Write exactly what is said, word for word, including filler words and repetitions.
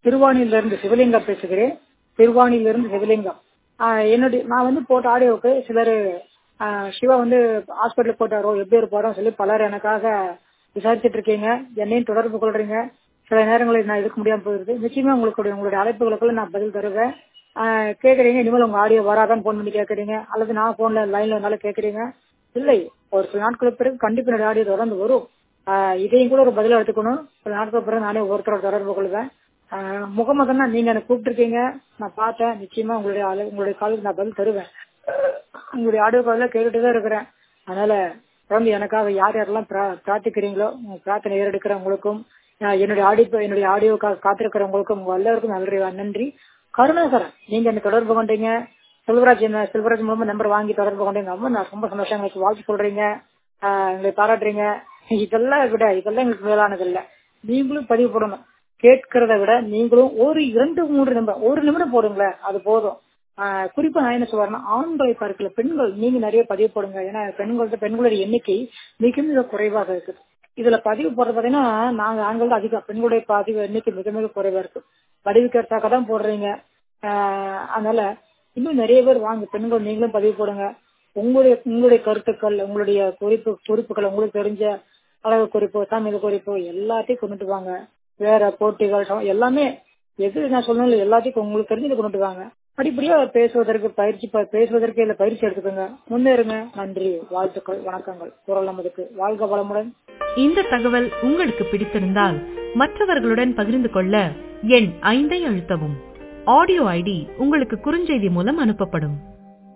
திருவாணியிலிருந்து சிவலிங்கம் பேசுகிறேன். திருவாணியிலிருந்து சிவலிங்கம். என்னுடைய நான் வந்து போட்ட ஆடியோவுக்கு சிலர் சிவா வந்து ஹாஸ்பிட்டலுக்கு போட்டாரோ எப்படி இருப்பாரோ சொல்லி பலர் எனக்காக விசாரிச்சுட்டு இருக்கீங்க. என்னையும் தொடர்பு கொள்றீங்க. சில நேரங்களில் நான் எடுக்க முடியாம போயிருது. நிச்சயமா உங்களுக்கு உங்களுடைய அழைப்புகளுக்குள்ள நான் பதில் தருவேன். கேக்குறீங்க இனிமேல் உங்க ஆடியோ வராதான் போன் பண்ணி கேக்குறீங்க, அல்லது நான் போன்ல லைன்ல இருந்தாலும் கேக்குறீங்க. இல்லை, ஒரு சில நாட்களுக்கு பிறகு கண்டிப்பா என்னுடைய ஆடியோ தொடர்ந்து வரும். இதையும் கூட ஒரு பதில் எடுத்துக்கணும். சில நாட்களுக்கு பிறகு நானே ஒருத்தரோட தொடர்பு கொள்வேன். முகமதன்னா நீங்க எனக்கு கூப்பிட்டுருக்கீங்க, நான் பார்த்தேன். நிச்சயமா உங்களுடைய உங்களுடைய காலுக்கு நான் பதில் தருவேன். உங்களுடைய ஆடியோ காலில் கேட்டுட்டுதான் இருக்கிறேன். அதனால தொடர்ந்து எனக்காக யார் யாரெல்லாம் பிரார்த்திக்கிறீங்களோ உங்க பிரார்த்தனை ஏறெடுக்கிற உங்களுக்கும், என்னுடைய ஆடியோ என்னுடைய ஆடியோக்காக காத்திருக்கிறவங்களுக்கும் உங்க எல்லாருக்கும் நல்ல நன்றி. கருணாகரன், நீங்க என்ன தொடர்பு கொண்டீங்க. செல்வராஜ் என்ன செல்வராஜ் மூலமா நம்பர் வாங்கி தொடர்பு கொண்டீங்க. ரொம்ப நான் ரொம்ப சந்தோஷம். எங்களுக்கு வாழ்த்து சொல்றீங்க, எங்களை பாராட்டுறீங்க. இதெல்லாம் விட இதெல்லாம் எங்களுக்கு மேலானது இல்ல. நீங்களும் பதிவு போடணும். கேட்கறத விட நீங்களும் ஒரு இரண்டு மூன்று நிமிடம் ஒரு நிமிடம் போடுங்களேன், அது போதும். குறிப்பா நான் என்ன சொல்றேன்னா, ஆண்களை பார்க்கல பெண்கள் நீங்க நிறைய பதிவு போடுங்க. ஏன்னா பெண்கள் பெண்களுடைய எண்ணிக்கை மிக மிக குறைவாக இருக்கு. இதுல பதிவு போடுறது பாத்தீங்கன்னா நாங்க ஆண்கள் தான் அதிகம். பெண்களுடைய பதிவு எண்ணிக்கை மிக மிக குறைவா இருக்கு. பதிவு கேட்டாக்க தான் போடுறீங்க. ஆஹ் அதனால இன்னும் நிறைய பேர் வாங்க, பெண்கள் நீங்களும் பதிவு போடுங்க. உங்களுடைய உங்களுடைய கருத்துக்கள், உங்களுடைய குறிப்பு குறிப்புகள், உங்களுக்கு தெரிஞ்ச அழகு குறிப்பு, தமிழ் குறிப்பு எல்லாத்தையும் கொண்டுட்டு வாங்க. வேற போட்டிகள் எல்லாமே எது நான் சொல்லணும் எல்லாத்தையும் உங்களுக்கு தெரிஞ்சு கொண்டுட்டு வாங்க. படிப்படியா பேசுவதற்கு பயிற்சி பேசுவதற்கு இல்ல பயிற்சி எடுத்துக்கோங்க. முன்னேறுங்க. நன்றி, வாழ்த்துக்கள், வணக்கங்கள். குரல் நமதுக்கு. வாழ்க வளமுடன். இந்த தகவல் உங்களுக்கு பிடித்திருந்தால் மற்றவர்களுடன் பகிர்ந்து கொள்ள எண் ஐந்தை அழுத்தவும். ஆடியோ ஐடி உங்களுக்கு குறுஞ்செய்தி மூலம் அனுப்பப்படும்.